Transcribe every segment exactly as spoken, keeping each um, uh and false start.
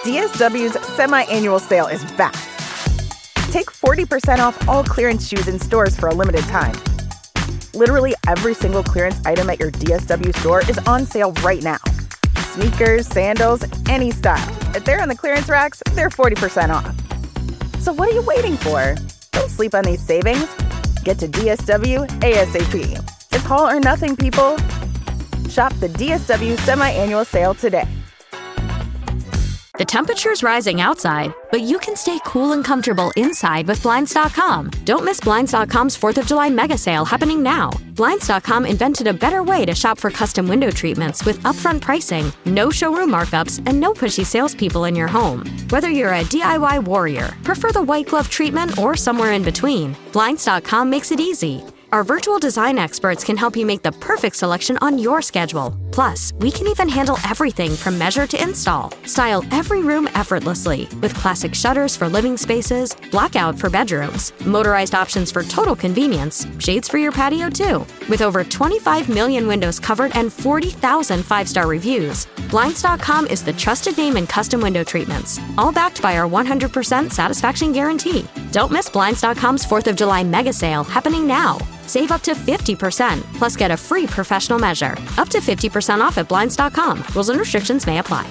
D S W's semi-annual sale is back. Take forty percent off all clearance shoes in stores for a limited time. Literally every single clearance item at your D S W store is on sale right now. Sneakers, sandals, any style. If they're on the clearance racks, they're forty percent off. So what are you waiting for? Don't sleep on these savings. Get to D S W ASAP. It's all or nothing, people. Shop the D S W semi-annual sale today. The temperature's rising outside, but you can stay cool and comfortable inside with Blinds dot com. Don't miss Blinds dot com's fourth of July mega sale happening now. Blinds dot com invented a better way to shop for custom window treatments with upfront pricing, no showroom markups, and no pushy salespeople in your home. Whether you're a D I Y warrior, prefer the white glove treatment, or somewhere in between, Blinds dot com makes it easy. Our virtual design experts can help you make the perfect selection on your schedule. Plus, we can even handle everything from measure to install. Style every room effortlessly with classic shutters for living spaces, blackout for bedrooms, motorized options for total convenience, shades for your patio too. With over twenty-five million windows covered and forty thousand five-star reviews, Blinds dot com is the trusted name in custom window treatments, all backed by our one hundred percent satisfaction guarantee. Don't miss Blinds dot com's fourth of July mega sale happening now. Save up to fifty percent, plus get a free professional measure. Up to fifty percent off at Blinds dot com. Rules and restrictions may apply.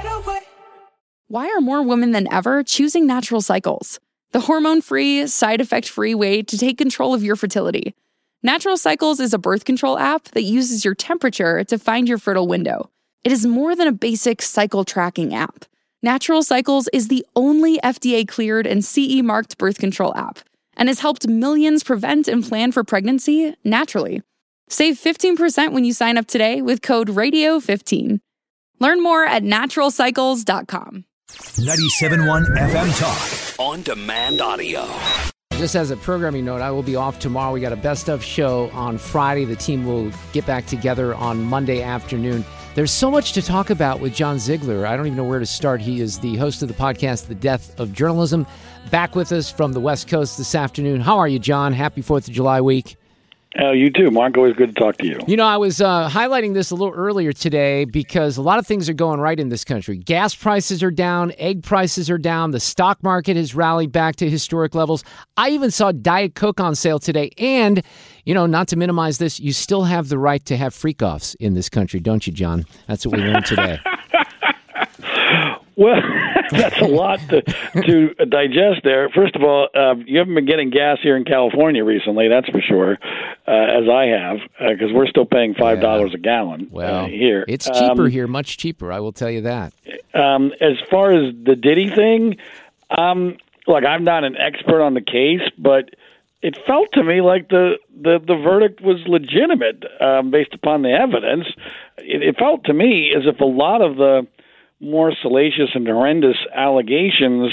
Why are more women than ever choosing Natural Cycles? The hormone-free, side-effect-free way to take control of your fertility. Natural Cycles is a birth control app that uses your temperature to find your fertile window. It is more than a basic cycle tracking app. Natural Cycles is the only F D A-cleared and C E-marked birth control app, and has helped millions prevent and plan for pregnancy naturally. Save fifteen percent when you sign up today with code radio fifteen. Learn more at natural cycles dot com. ninety-seven point one F M Talk. On demand audio. Just as a programming note, I will be off tomorrow. We got a best of show on Friday. The team will get back together on Monday afternoon. There's so much to talk about with John Ziegler. I don't even know where to start. He is the host of the podcast, The Death of Journalism. Back with us from the West Coast this afternoon. How are you, John? Happy fourth of July week. Uh, you too, Mark. Always good to talk to you. You know, I was uh, highlighting this a little earlier today because a lot of things are going right in this country. Gas prices are down. Egg prices are down. The stock market has rallied back to historic levels. I even saw Diet Coke on sale today. And, you know, not to minimize this, you still have the right to have freak-offs in this country, don't you, John? That's what we learned today. Well, that's a lot to, to digest there. First of all, uh, you haven't been getting gas here in California recently, that's for sure, uh, as I have, because uh, we're still paying five dollars yeah. a gallon well, uh, here. It's cheaper um, here, much cheaper, I will tell you that. Um, as far as the Diddy thing, um, look, I'm not an expert on the case, but it felt to me like the, the, the verdict was legitimate um, based upon the evidence. It, it felt to me as if a lot of the more salacious and horrendous allegations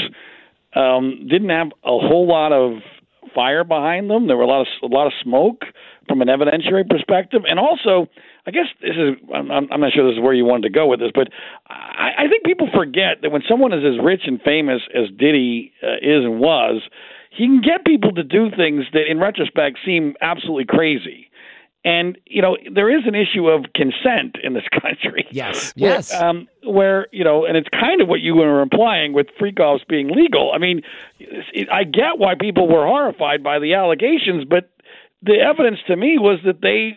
um, didn't have a whole lot of fire behind them. There were a lot of a lot of smoke from an evidentiary perspective, and also, I guess this is I'm, I'm not sure this is where you wanted to go with this, but I, I think people forget that when someone is as rich and famous as Diddy uh, is and was, he can get people to do things that, in retrospect, seem absolutely crazy. And, you know, there is an issue of consent in this country. Yes, where, yes. Um, where, you know, and it's kind of what you were implying with freak-offs being legal. I mean, it, I get why people were horrified by the allegations, but the evidence to me was that they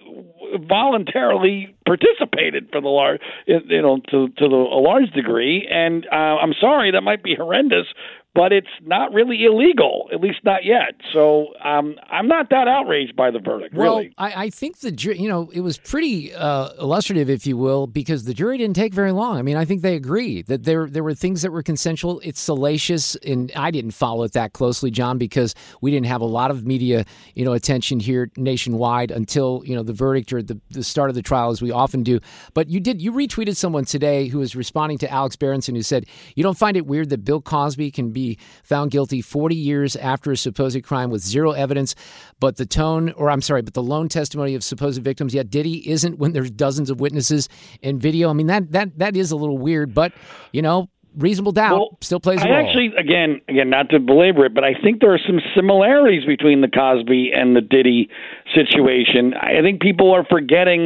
voluntarily participated for the large, you know, to, to the, a large degree. And uh, I'm sorry, that might be horrendous, but it's not really illegal, at least not yet. So um, I'm not that outraged by the verdict, well, really. I, I think the jury, you know, it was pretty uh, illustrative, if you will, because the jury didn't take very long. I mean, I think they agree that there there were things that were consensual. It's salacious, and I didn't follow it that closely, John, because we didn't have a lot of media, you know, attention here nationwide until, you know, the verdict or the, the start of the trial, as we often do. But you did, you retweeted someone today who was responding to Alex Berenson, who said, you don't find it weird that Bill Cosby can be found guilty forty years after a supposed crime with zero evidence, but the tone, or I'm sorry, but the lone testimony of supposed victims, yet Diddy isn't when there's dozens of witnesses and video. I mean, that that that is a little weird, but, you know, reasonable doubt well, still plays a I role. Actually, again, again, not to belabor it, but I think there are some similarities between the Cosby and the Diddy situation. I think people are forgetting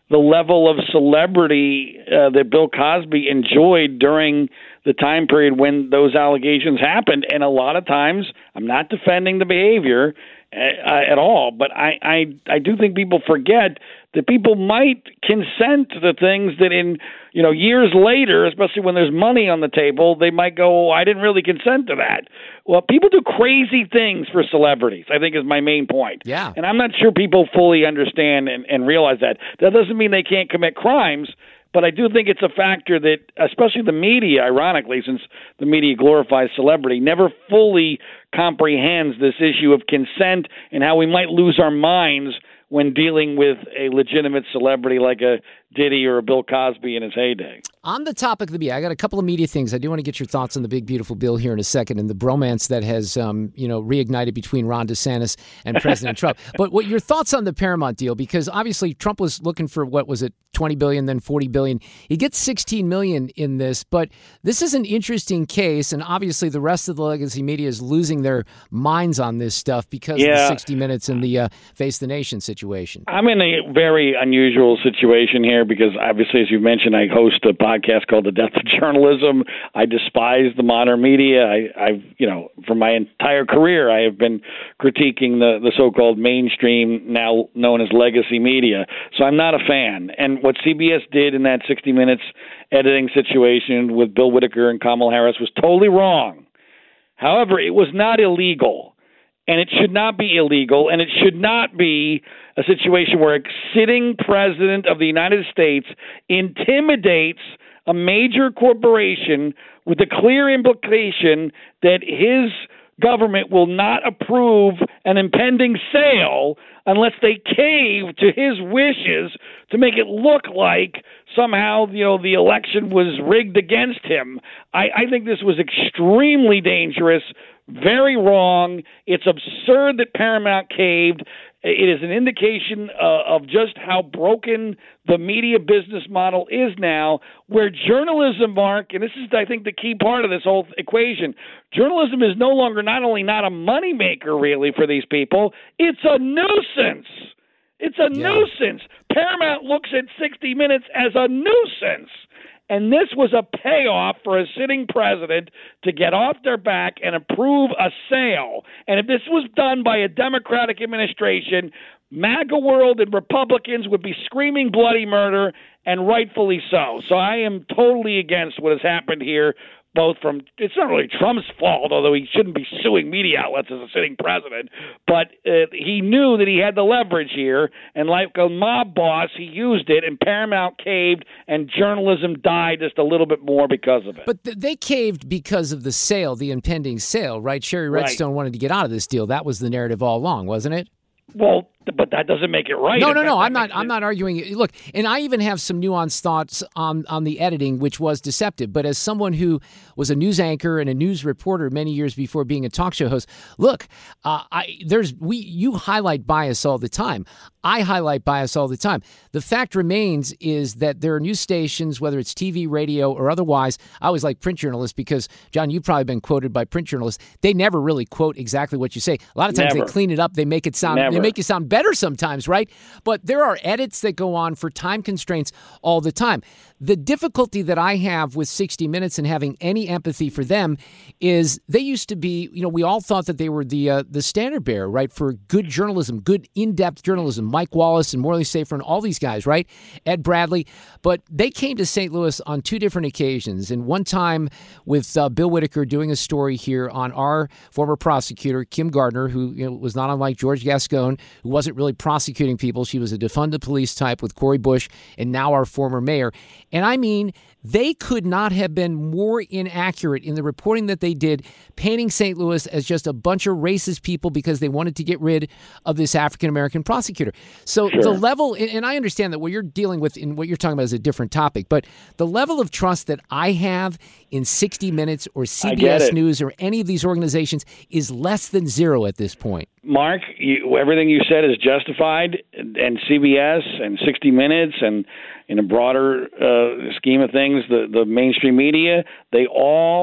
the level of celebrity uh, that Bill Cosby enjoyed during the time period when those allegations happened. And a lot of times, I'm not defending the behavior uh, at all, but I, I, I do think people forget that people might consent to the things that in, you know, years later, especially when there's money on the table, they might go, oh, I didn't really consent to that. Well, people do crazy things for celebrities, I think is my main point. Yeah. And I'm not sure people fully understand and, and realize that. That doesn't mean they can't commit crimes, but I do think it's a factor that, especially the media, ironically, since the media glorifies celebrity, never fully comprehends this issue of consent and how we might lose our minds when dealing with a legitimate celebrity like a Diddy or a Bill Cosby in his heyday. On the topic of the media, I got a couple of media things. I do want to get your thoughts on the big, beautiful bill here in a second and the bromance that has, um, you know, reignited between Ron DeSantis and President Trump. But what your thoughts on the Paramount deal? Because obviously Trump was looking for, what was it, twenty billion dollars, then forty billion dollars. He gets sixteen million dollars in this, but this is an interesting case, and obviously the rest of the legacy media is losing their minds on this stuff because yeah. of the sixty minutes and the uh, Face the Nation situation. I'm in a very unusual situation here because obviously, as you mentioned, I host a podcast called The Death of Journalism. I despise the modern media. I, I've, you know, for my entire career, I have been critiquing the, the so-called mainstream, now known as legacy media. So I'm not a fan. And what C B S did in that sixty minutes editing situation with Bill Whitaker and Kamala Harris was totally wrong. However, it was not illegal. And it should not be illegal, and it should not be a situation where a sitting president of the United States intimidates a major corporation with the clear implication that his government will not approve an impending sale unless they cave to his wishes to make it look like somehow, you know, the election was rigged against him. I, I think this was extremely dangerous, very wrong. It's absurd that Paramount caved. It is an indication uh, of just how broken the media business model is now, where journalism, Mark, and this is, I think, the key part of this whole equation, journalism is no longer not only not a moneymaker, really, for these people, it's a nuisance. It's a yeah. nuisance. Paramount looks at sixty minutes as a nuisance. And this was a payoff for a sitting president to get off their back and approve a sale. And if this was done by a Democratic administration, MAGA world and Republicans would be screaming bloody murder, and rightfully so. So I am totally against what has happened here, both from, it's not really Trump's fault, although he shouldn't be suing media outlets as a sitting president, but uh, he knew that he had the leverage here, and like a mob boss, he used it, and Paramount caved, and journalism died just a little bit more because of it. But th- they caved because of the sale, the impending sale, right? Sherry Redstone right. wanted to get out of this deal. That was the narrative all along, wasn't it? Well, but that doesn't make it right. No, no, no. I'm not. I'm not arguing. Look, and I even have some nuanced thoughts on on the editing, which was deceptive. But as someone who was a news anchor and a news reporter many years before being a talk show host, look, uh, I there's we you highlight bias all the time. I highlight bias all the time. The fact remains is that there are news stations, whether it's T V, radio, or otherwise. I always like print journalists because, John, you've probably been quoted by print journalists. They never really quote exactly what you say. A lot of times never. they clean it up. They make it sound. Never. They make you sound better sometimes, right? But there are edits that go on for time constraints all the time. The difficulty that I have with sixty minutes and having any empathy for them is they used to be, you know, we all thought that they were the uh, the standard bearer, right, for good journalism, good in-depth journalism. Mike Wallace and Morley Safer and all these guys, right? Ed Bradley. But they came to Saint Louis on two different occasions. And one time with uh, Bill Whitaker doing a story here on our former prosecutor, Kim Gardner, who you know, was not unlike George Gascon, who wasn't really prosecuting people. She was a defund the police type with Cori Bush and now our former mayor. And I mean, they could not have been more inaccurate in the reporting that they did, painting Saint Louis as just a bunch of racist people because they wanted to get rid of this African-American prosecutor. So sure. the level, and I understand that what you're dealing with and what you're talking about is a different topic, but the level of trust that I have in sixty minutes or C B S News or any of these organizations is less than zero at this point. Mark, you, everything you said is justified, and C B S and sixty minutes and in a broader uh, scheme of things, the, the mainstream media, they all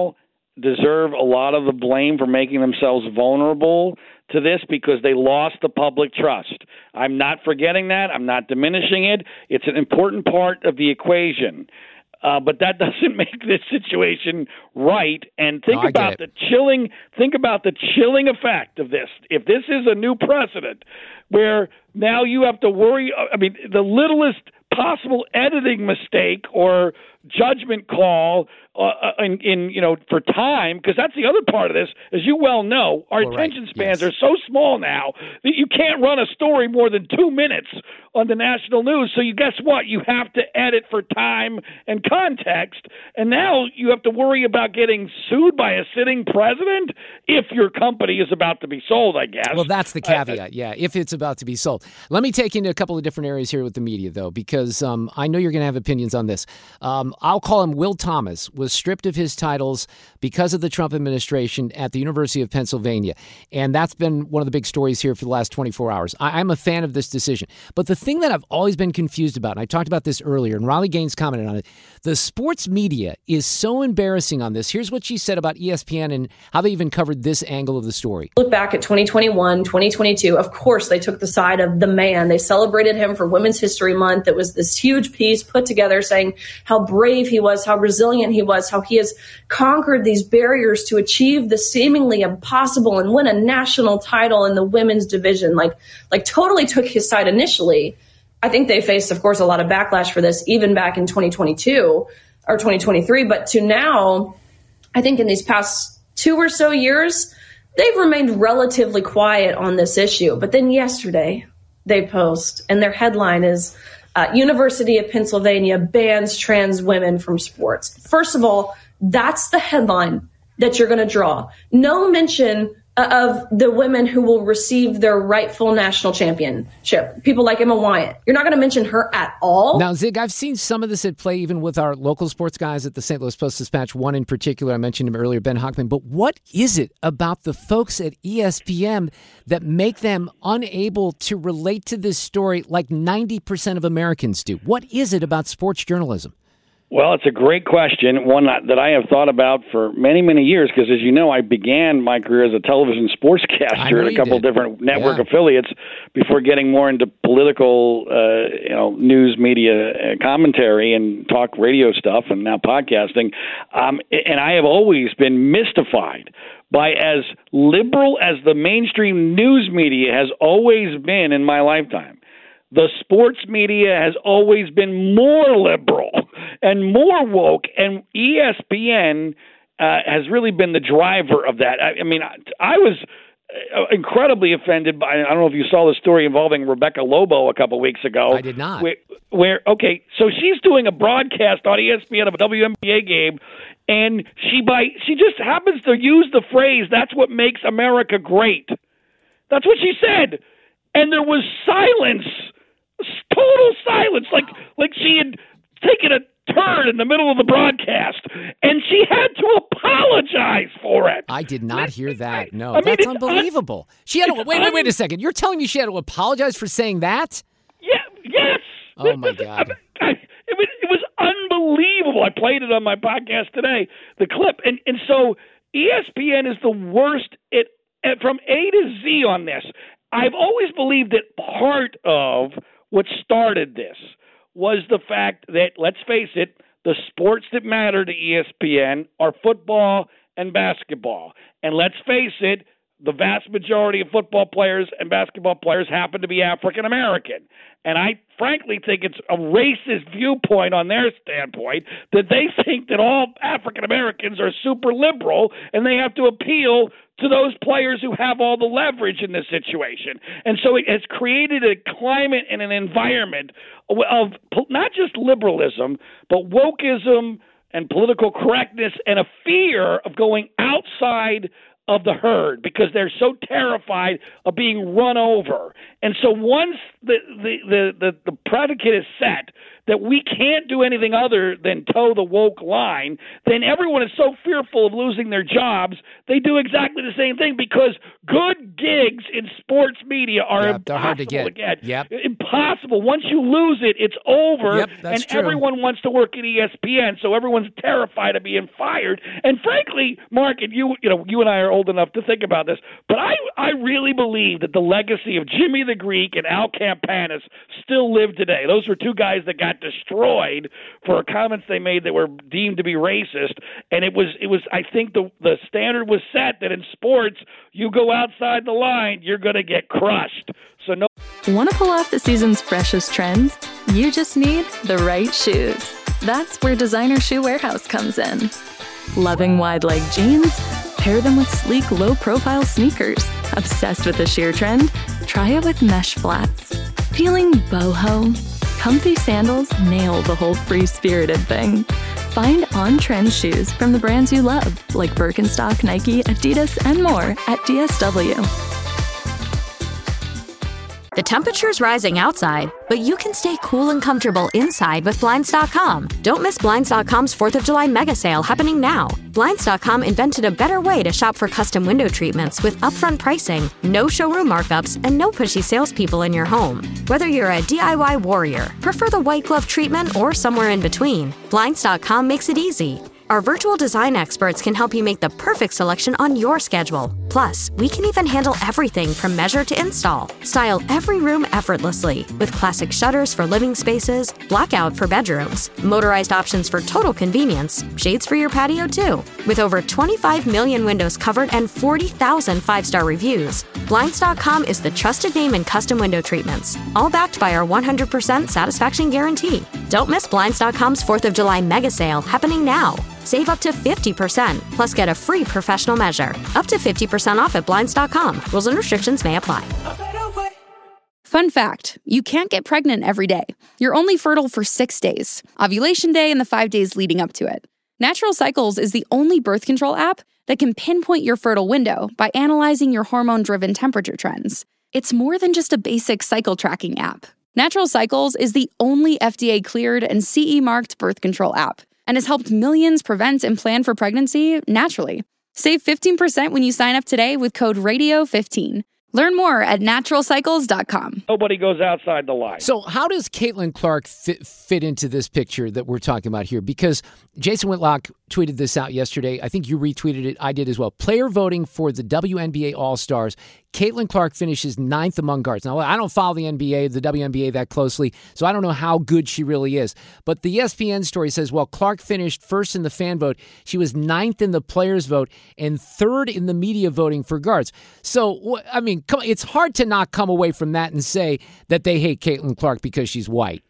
deserve a lot of the blame for making themselves vulnerable to this because they lost the public trust. I'm not forgetting that. I'm not diminishing it. It's an important part of the equation. Uh, but that doesn't make this situation right. And think no, about the chilling. Think about the chilling effect of this. If this is a new precedent, where now you have to worry. I mean, the littlest possible editing mistake or judgment call uh, in, in you know for time, because that's the other part of this. As you well know, our well, attention right. spans yes. are so small now that you can't run a story more than two minutes on the national news. So you guess what? You have to edit for time and context, and now you have to worry about getting sued by a sitting president if your company is about to be sold, I guess. Well, that's the caveat, uh, yeah, if it's about to be sold. Let me take into a couple of different areas here with the media, though, because um, I know you're going to have opinions on this. Um, I'll call him Will Thomas, was stripped of his titles because of the Trump administration at the University of Pennsylvania. And that's been one of the big stories here for the last twenty-four hours. I, I'm a fan of this decision. But the thing that I've always been confused about, and I talked about this earlier, and Riley Gaines commented on it, the sports media is so embarrassing on this. Here's what she said about E S P N and how they even covered this angle of the story. Look back at twenty twenty-one, twenty twenty-two. Of course, they took the side of the man. They celebrated him for Women's History Month. It was this huge piece put together saying how brave he was, how resilient he was, how he has conquered these barriers to achieve the seemingly impossible and win a national title in the women's division. Like, like totally took his side initially. I think they faced, of course, a lot of backlash for this, even back in twenty twenty-two or twenty twenty-three. But to now, I think in these past two or so years, they've remained relatively quiet on this issue. But then yesterday, they post, and their headline is, Uh, University of Pennsylvania bans trans women from sports. First of all, that's the headline that you're going to draw. No mention uh, of the women who will receive their rightful national championship. People like Emma Wyatt. You're not going to mention her at all. Now, Zig, I've seen some of this at play even with our local sports guys at the Saint Louis Post-Dispatch. One in particular, I mentioned him earlier, Ben Hochman. But what is it about the folks at E S P N that make them unable to relate to this story like ninety percent of Americans do? What is it about sports journalism? Well, it's a great question, one that I have thought about for many, many years, because as you know, I began my career as a television sportscaster at a couple of different network yeah. affiliates before getting more into political, uh, you know, news media commentary and talk radio stuff and now podcasting. Um, and I have always been mystified by as liberal as the mainstream news media has always been in my lifetime. The sports media has always been more liberal and more woke, and E S P N uh, has really been the driver of that. I, I mean, I, I was incredibly offended by, I don't know if you saw the story involving Rebecca Lobo a couple weeks ago. I did not. Where, where okay, so she's doing a broadcast on E S P N of a W N B A game, and she by she just happens to use the phrase, "That's what makes America great." That's what she said. And there was silence. Total silence, like like she had taken a turn in the middle of the broadcast, and she had to apologize for it. I did not hear that. No, I mean, that's unbelievable. Un- she had to, wait, un- wait, wait a second. You're telling me she had to apologize for saying that? Yeah, yes. Oh my God. I, I, it, was, it was unbelievable. I played it on my podcast today, the clip, and and so E S P N is the worst it from A to Z on this. I've always believed that part of what started this was the fact that, let's face it, the sports that matter to E S P N are football and basketball. And let's face it, the vast majority of football players and basketball players happen to be African American. And I frankly think it's a racist viewpoint on their standpoint that they think that all African Americans are super liberal and they have to appeal to those players who have all the leverage in this situation. And so it has created a climate and an environment of not just liberalism, but wokeism and political correctness and a fear of going outside of the herd because they're so terrified of being run over. And so once the the, the, the, the predicate is set that we can't do anything other than toe the woke line, then everyone is so fearful of losing their jobs, they do exactly the same thing because good gigs in sports media are yep, impossible hard to get. to get. Yep. Impossible. Once you lose it, it's over, yep, and true. everyone wants to work at E S P N, so everyone's terrified of being fired. And frankly, Mark, and you, you know, you and I are old enough to think about this, but I, I really believe that the legacy of Jimmy the Greek and Al Campanis still live today. Those were two guys that got destroyed for comments they made that were deemed to be racist, and it was, it was. I think the the standard was set that in sports, you go outside the line, you're going to get crushed. So no. Want to pull off the season's freshest trends? You just need the right shoes. That's where Designer Shoe Warehouse comes in. Loving wide leg jeans? Pair them with sleek, low-profile sneakers. Obsessed with the sheer trend? Try it with mesh flats. Feeling boho? Comfy sandals nail the whole free-spirited thing. Find on-trend shoes from the brands you love, like Birkenstock, Nike, Adidas, and more at D S W. The temperature's rising outside, but you can stay cool and comfortable inside with Blinds dot com. Don't miss Blinds dot com's fourth of July mega sale happening now. Blinds dot com invented a better way to shop for custom window treatments with upfront pricing, no showroom markups, and no pushy salespeople in your home. Whether you're a D I Y warrior, prefer the white glove treatment, or somewhere in between, Blinds dot com makes it easy. Our virtual design experts can help you make the perfect selection on your schedule. Plus, we can even handle everything from measure to install. Style every room effortlessly with classic shutters for living spaces, blackout for bedrooms, motorized options for total convenience, shades for your patio too. With over twenty-five million windows covered and forty thousand five-star reviews, Blinds dot com is the trusted name in custom window treatments, all backed by our one hundred percent satisfaction guarantee. Don't miss Blinds dot com's fourth of July mega sale happening now. Save up to fifty percent, plus get a free professional measure. Up to fifty percent off at Blinds dot com. Rules and restrictions may apply. Fun fact, you can't get pregnant every day. You're only fertile for six days, ovulation day and the five days leading up to it. Natural Cycles is the only birth control app that can pinpoint your fertile window by analyzing your hormone-driven temperature trends. It's more than just a basic cycle tracking app. Natural Cycles is the only F D A-cleared and C E-marked birth control app, and has helped millions prevent and plan for pregnancy naturally. Save fifteen percent when you sign up today with code radio fifteen. Learn more at natural cycles dot com. Nobody goes outside the line. So how does Caitlin Clark fit, fit into this picture that we're talking about here? Because Jason Whitlock tweeted this out yesterday. I think you retweeted it. I did as well. Player voting for the W N B A All-Stars. Caitlin Clark finishes ninth among guards. Now, I don't follow the N B A, the W N B A that closely, so I don't know how good she really is. But the E S P N story says, well, Clark finished first in the fan vote. She was ninth in the players' vote and third in the media voting for guards. So, I mean, come, it's hard to not come away from that and say that they hate Caitlin Clark because she's white.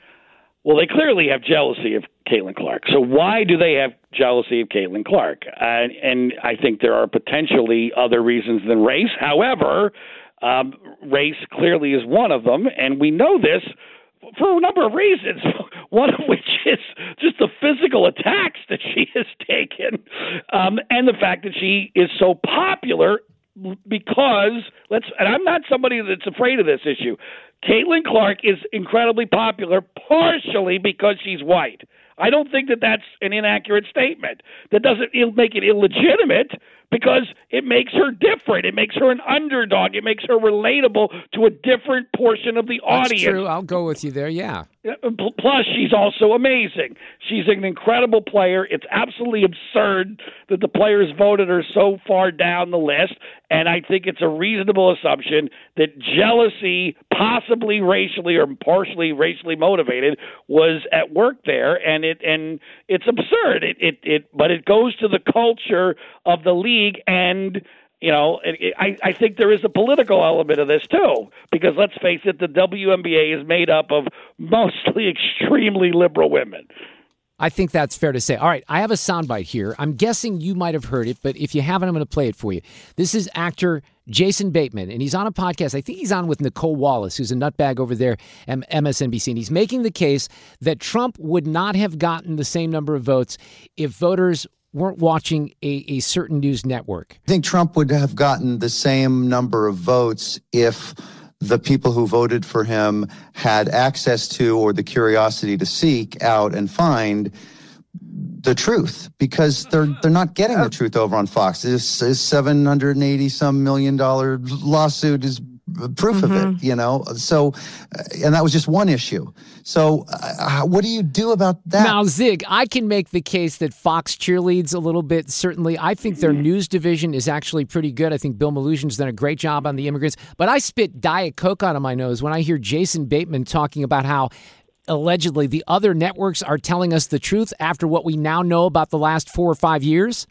Well, they clearly have jealousy of Caitlin Clark. So why do they have jealousy of Caitlin Clark? Uh, and I think there are potentially other reasons than race. However, um, race clearly is one of them, and we know this for a number of reasons, one of which is just the physical attacks that she has taken, um, and the fact that she is so popular because, let's, and I'm not somebody that's afraid of this issue, Caitlin Clark is incredibly popular partially because she's white. I don't think that that's an inaccurate statement. That doesn't make it illegitimate because it makes her different. It makes her an underdog. It makes her relatable to a different portion of the That's audience. True. I'll go with you there, yeah. Plus, she's also amazing. She's an incredible player. It's absolutely absurd that the players voted her so far down the list, and I think it's a reasonable assumption that jealousy, possibly racially or partially racially motivated, was at work there, and it and it's absurd. It it, it but it goes to the culture of the league, and you know, it, I, I think there is a political element of this, too, because let's face it, the W N B A is made up of mostly extremely liberal women. I think that's fair to say. All right, I have a soundbite here. I'm guessing you might have heard it, but if you haven't, I'm going to play it for you. This is actor Jason Bateman, and he's on a podcast. I think he's on with Nicole Wallace, who's a nutbag over there at M S N B C, and he's making the case that Trump would not have gotten the same number of votes if voters weren't watching a, a certain news network. I think Trump would have gotten the same number of votes if the people who voted for him had access to or the curiosity to seek out and find the truth, because they're they're not getting the truth over on Fox. This, this seven hundred eighty some million dollar lawsuit is proof mm-hmm. of it, you know. So, and that was just one issue. So, uh, what do you do about that? Now, Zig, I can make the case that Fox cheerleads a little bit. Certainly, I think their news division is actually pretty good. I think Bill Malusian's done a great job on the immigrants. But I spit Diet Coke out of my nose when I hear Jason Bateman talking about how allegedly the other networks are telling us the truth after what we now know about the last four or five years.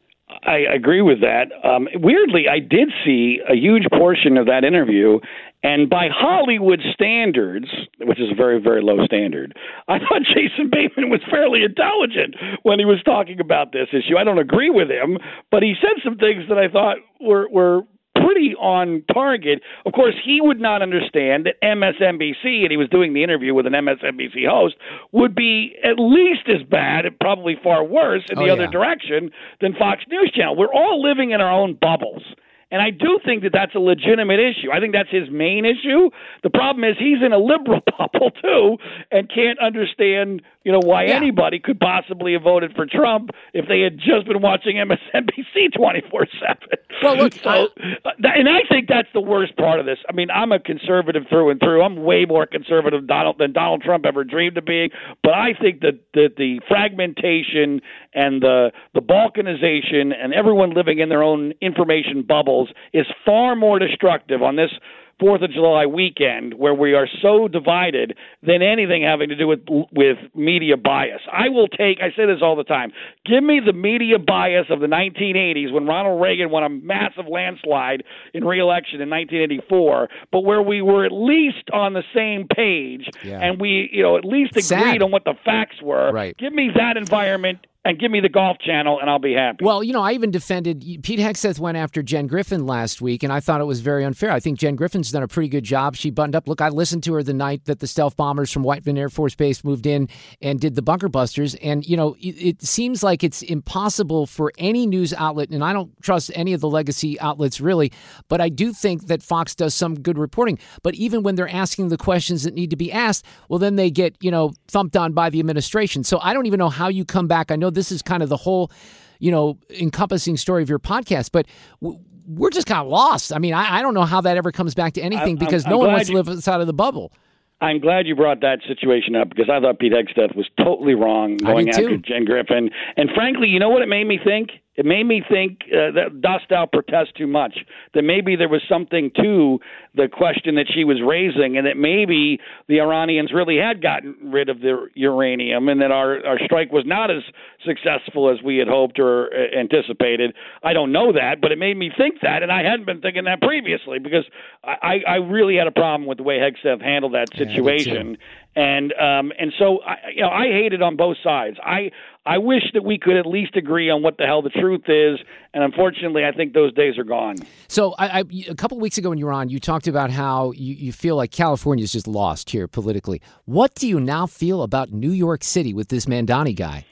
I agree with that. Um, weirdly, I did see a huge portion of that interview, and by Hollywood standards, which is a very, very low standard, I thought Jason Bateman was fairly intelligent when he was talking about this issue. I don't agree with him, but he said some things that I thought were were pretty on target. Of course, he would not understand that M S N B C, and he was doing the interview with an M S N B C host, would be at least as bad and probably far worse in the oh, other yeah. direction than Fox News Channel. We're all living in our own bubbles. And I do think that that's a legitimate issue. I think that's his main issue. The problem is he's in a liberal bubble, too, and can't understand, you know, why yeah. anybody could possibly have voted for Trump if they had just been watching M S N B C twenty-four seven. Well, look, so, I, and I think that's the worst part of this. I mean, I'm a conservative through and through. I'm way more conservative Donald, than Donald Trump ever dreamed of being. But I think that, that the fragmentation and the, the balkanization and everyone living in their own information bubbles is far more destructive on this Fourth of July weekend, where we are so divided, than anything having to do with with media bias. I will take, I say this all the time, give me the media bias of the nineteen eighties when Ronald Reagan won a massive landslide in re-election in nineteen eighty-four, but where we were at least on the same page yeah. and we, you know, at least agreed Sad. on what the facts were. Right. Give me that environment and give me the Golf Channel, and I'll be happy. Well, you know, I even defended – Pete Hegseth went after Jen Griffin last week, and I thought it was very unfair. I think Jen Griffin's done a pretty good job. She buttoned up. Look, I listened to her the night that the stealth bombers from Whiteman Air Force Base moved in and did the bunker busters. And, you know, it, it seems like it's impossible for any news outlet, and I don't trust any of the legacy outlets really, but I do think that Fox does some good reporting. But even when they're asking the questions that need to be asked, well, then they get, you know, thumped on by the administration. So I don't even know how you come back. I know this is kind of the whole, you know, encompassing story of your podcast, but w- we're just kind of lost. I mean, I, I don't know how that ever comes back to anything I'm, because I'm, no I'm one wants you, to live outside of the bubble. I'm glad you brought that situation up because I thought Pete Hegseth was totally wrong going after Jen Griffin. And frankly, you know what it made me think? It made me think uh, that dost thou protest too much, that maybe there was something to the question that she was raising and that maybe the Iranians really had gotten rid of the uranium and that our, our strike was not as successful as we had hoped or uh, anticipated. I don't know that, but it made me think that, and I hadn't been thinking that previously because I, I really had a problem with the way Hegseth handled that situation. Yeah, and um, and so, I, you know, I hate it on both sides. I I wish that we could at least agree on what the hell the truth is, and unfortunately, I think those days are gone. So I, I, a couple of weeks ago when you were on, you talked about how you, you feel like California is just lost here politically. What do you now feel about New York City with this Mandani guy?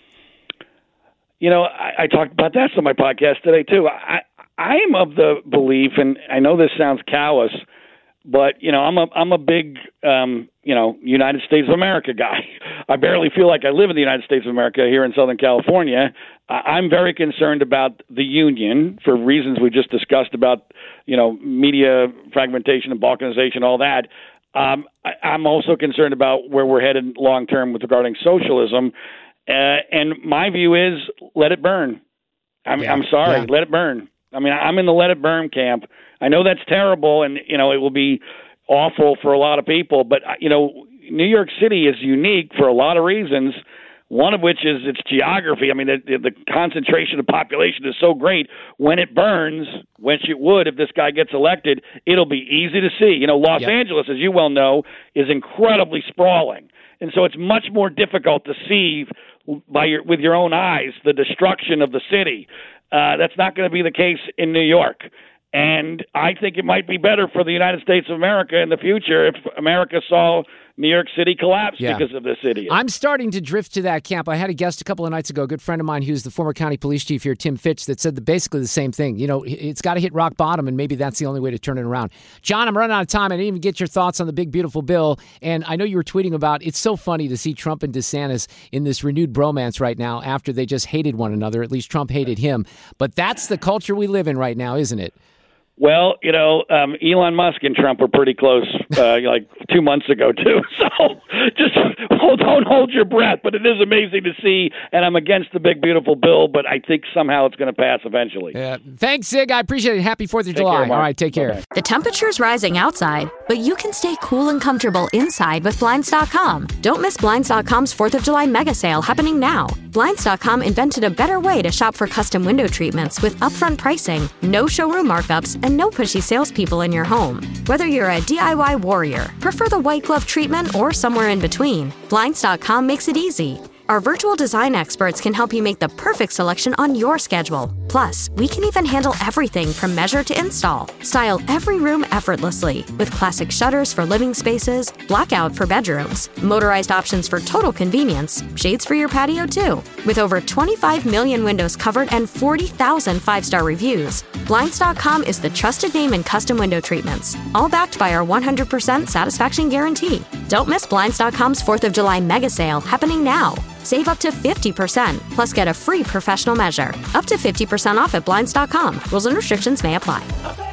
You know, I, I talked about that on my podcast today, too. I, I'm of the belief, and I know this sounds callous, but, you know, I'm a I'm a big, um, you know, United States of America guy. I barely feel like I live in the United States of America here in Southern California. I'm very concerned about the union for reasons we just discussed about, you know, media fragmentation and balkanization, all that. Um, I, I'm also concerned about where we're headed long term with regarding socialism. Uh, and my view is let it burn. I'm, yeah. I'm sorry, yeah. let it burn. I mean, I'm in the let it burn camp. I know that's terrible, and, you know, it will be awful for a lot of people. But, you know, New York City is unique for a lot of reasons, one of which is its geography. I mean, the, the concentration of population is so great. When it burns, which it would if this guy gets elected, it'll be easy to see. You know, Los yep. Angeles, as you well know, is incredibly sprawling. And so it's much more difficult to see by your, with your own eyes the destruction of the city. Uh, that's not going to be the case in New York. And I think it might be better for the United States of America in the future if America saw New York City collapsed Yeah. because of this idiot. I'm starting to drift to that camp. I had a guest a couple of nights ago, a good friend of mine who's the former county police chief here, Tim Fitch, that said the, basically the same thing. You know, it's got to hit rock bottom, and maybe that's the only way to turn it around. John, I'm running out of time. I didn't even get your thoughts on the big, beautiful bill. And I know you were tweeting about it's so funny to see Trump and DeSantis in this renewed bromance right now after they just hated one another. At least Trump hated him. But that's the culture we live in right now, isn't it? Well, you know, um, Elon Musk and Trump were pretty close, uh, like two months ago, too. So just hold, don't hold your breath. But it is amazing to see. And I'm against the big, beautiful bill, but I think somehow it's going to pass eventually. Yeah. Thanks, Zig. I appreciate it. Happy fourth of Take July. care, Mark. All right, take care. Bye-bye. The temperature's rising outside, but you can stay cool and comfortable inside with Blinds dot com. Don't miss Blinds dot com's fourth of July mega sale happening now. Blinds dot com invented a better way to shop for custom window treatments with upfront pricing, no showroom markups, and no pushy salespeople in your home. Whether you're a D I Y warrior, prefer the white glove treatment, or somewhere in between, Blinds dot com makes it easy. Our virtual design experts can help you make the perfect selection on your schedule. Plus, we can even handle everything from measure to install. Style every room effortlessly with classic shutters for living spaces, blackout for bedrooms, motorized options for total convenience, shades for your patio too. With over twenty-five million windows covered and forty thousand five-star reviews, Blinds dot com is the trusted name in custom window treatments, all backed by our one hundred percent satisfaction guarantee. Don't miss Blinds dot com's fourth of July mega sale happening now. Save up to fifty percent, plus get a free professional measure. Up to fifty percent off at Blinds dot com. Rules and restrictions may apply.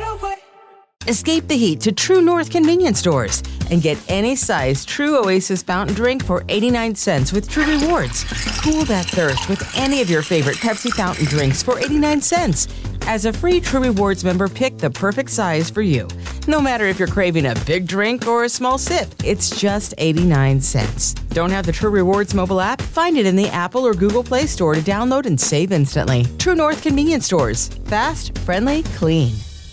Escape the heat to True North convenience stores and get any size True Oasis fountain drink for eighty-nine cents with True Rewards. Cool that thirst with any of your favorite Pepsi fountain drinks for eighty-nine cents. As a free True Rewards member, pick the perfect size for you. No matter if you're craving a big drink or a small sip, it's just eighty-nine cents. Don't have the True Rewards mobile app? Find it in the Apple or Google Play Store to download and save instantly. True North convenience stores. Fast, friendly, clean.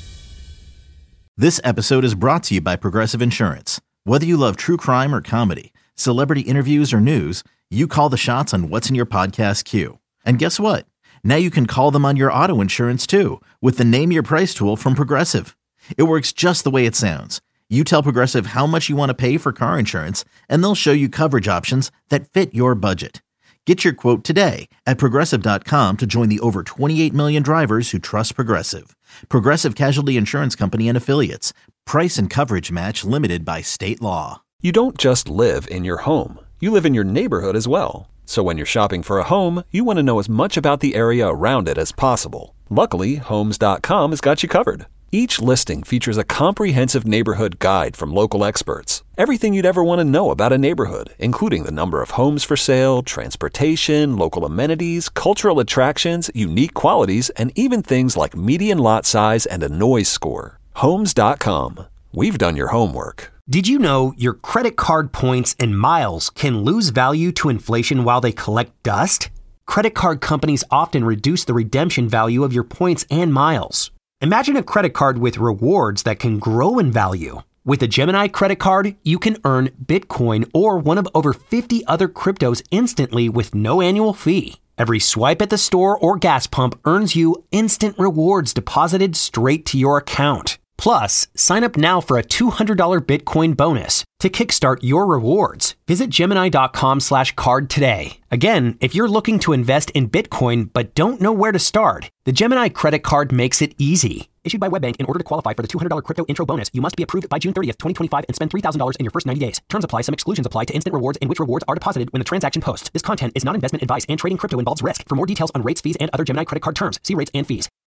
This episode is brought to you by Progressive Insurance. Whether you love true crime or comedy, celebrity interviews or news, you call the shots on what's in your podcast queue. And guess what? Now you can call them on your auto insurance too with the Name Your Price tool from Progressive. It works just the way it sounds. You tell Progressive how much you want to pay for car insurance, and they'll show you coverage options that fit your budget. Get your quote today at Progressive dot com to join the over twenty-eight million drivers who trust Progressive. Progressive Casualty Insurance Company and Affiliates. Price and coverage match limited by state law. You don't just live in your home. You live in your neighborhood as well. So when you're shopping for a home, you want to know as much about the area around it as possible. Luckily, Homes dot com has got you covered. Each listing features a comprehensive neighborhood guide from local experts. Everything you'd ever want to know about a neighborhood, including the number of homes for sale, transportation, local amenities, cultural attractions, unique qualities, and even things like median lot size and a noise score. Homes dot com. We've done your homework. Did you know your credit card points and miles can lose value to inflation while they collect dust? Credit card companies often reduce the redemption value of your points and miles. Imagine a credit card with rewards that can grow in value. With a Gemini credit card, you can earn Bitcoin or one of over fifty other cryptos instantly with no annual fee. Every swipe at the store or gas pump earns you instant rewards deposited straight to your account. Plus, sign up now for a two hundred dollars Bitcoin bonus to kickstart your rewards. Visit Gemini dot com slash card today. Again, if you're looking to invest in Bitcoin but don't know where to start, the Gemini credit card makes it easy. Issued by WebBank, in order to qualify for the two hundred dollars crypto intro bonus, you must be approved by June thirtieth, twenty twenty-five and spend three thousand dollars in your first ninety days. Terms apply. Some exclusions apply to instant rewards in which rewards are deposited when the transaction posts. This content is not investment advice and trading crypto involves risk. For more details on rates, fees, and other Gemini credit card terms, see rates and fees.